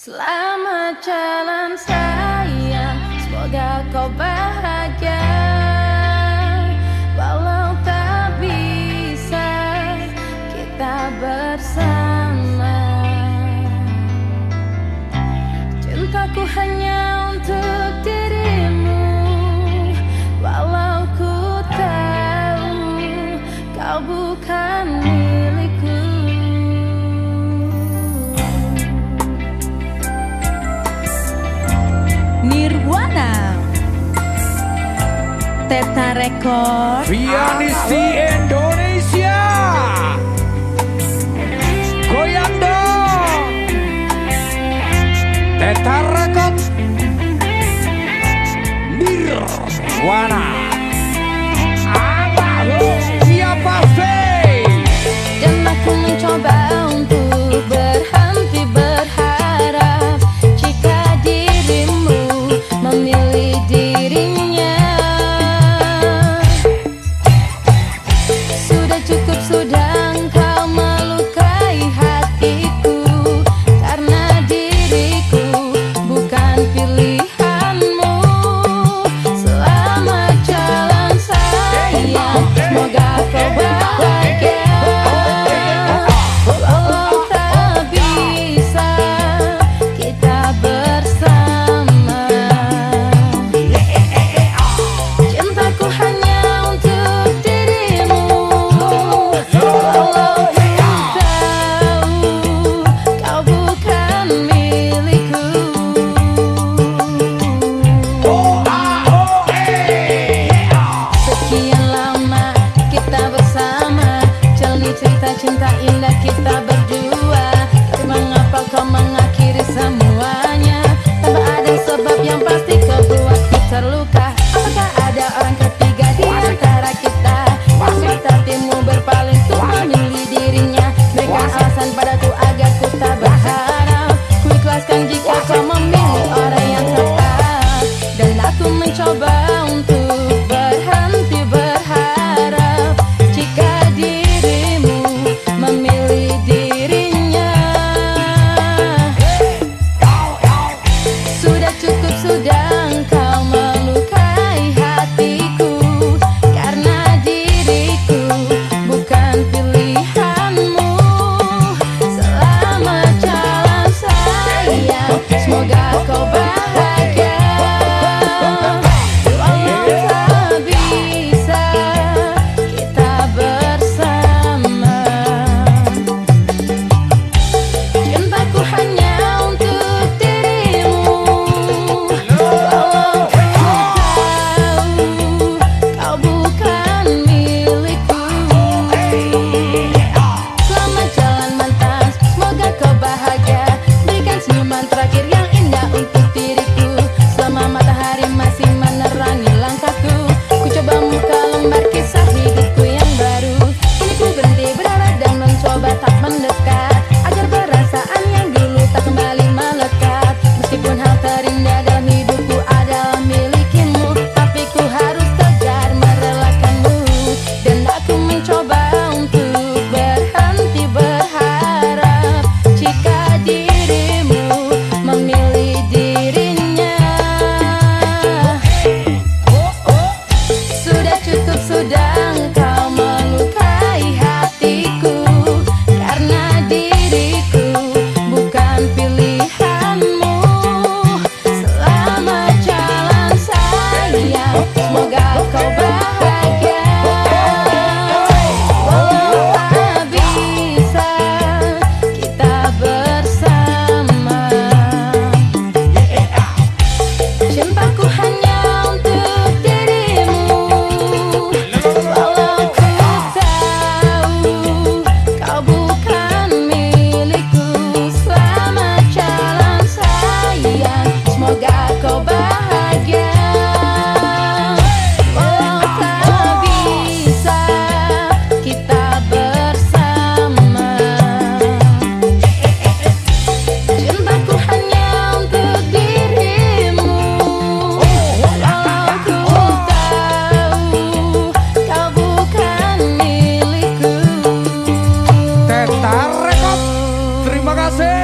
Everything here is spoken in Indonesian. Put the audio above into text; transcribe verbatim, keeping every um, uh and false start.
Selamat jalan sayang, semoga kau bahagia. Walau tak bisa kita bersama, cintaku hanya untuk dirimu. Walau ku tahu kau bukan milikku. Nirwana Teta Record Pianisti Indonesia, goyang dong Teta Record Nirwana. Siapa sih? Dan aku mencoba untuk berhenti berharap jika dirimu memilih dirinya. Sudah cukup, sudah engkau melukai hatiku, karena diriku bukan pilihanmu. Selamat jalan sayang, semoga kau bahagia. Walau tak bisa kita bersama, cintaku hanya untuk dirimu. Walau ku tahu kau bukan milikku. Sekian lama kita bersama, jalani cerita cinta indah kita berdua. Tapi mengapa kau mengakhiri semuanya tanpa ada sebab yang pasti kau buatku terluka? Apakah ada orang ketiga di antara kita? Maksud hatimu berpaling untuk memilih dirinya. Berikan alasan padaku agar ku tak berharap. Ku ikhlaskan jika kau memilih orang yang tepat. Dan aku mencoba untuk berhenti berharap jika dirimu memilih dirinya. Sudah cukup, sudah engkau melukai hatiku, karena diriku bukan pilihanmu. Selamat jalan sayang, semoga kau bahagia. Walau tak bisa kita bersama, cintaku hanya untuk dirimu. Walau ku tahu kau bukan milikku. Selamat jalan mantan, semoga kau bahagia. Berikan senyuman terakhir yang indah untuk diriku. Selama matahari masih menerangi langkahku, ku coba membuka lembar kisah hidupku yang baru. Kini ku berhenti berharap dan mencoba tak mendekat, agar perasaan yang dulu tak kembali melekat. Meskipun hal terindah dalam hidupku adalah milikimu, tapi ku harus tegar merelakanmu. Dan aku mencoba untuk berhenti berharap jika dirimu memilih dirinya. Sudah cukup, sudah engkau melukai hatiku, karena diriku bukan pilihanmu. Selamat jalan sayang, semoga kau bahagia. Walau tak bisa kita bersama, cintaku hanya untuk dirimu. Walau ku tahu kau bukan milikku. Selamat jalan sayang, semoga kau bahagia. Walau tak bisa kita bersama, cintaku hanya untuk dirimu. Walau ku tahu kau bukan milikku. Teta Record, terima kasih.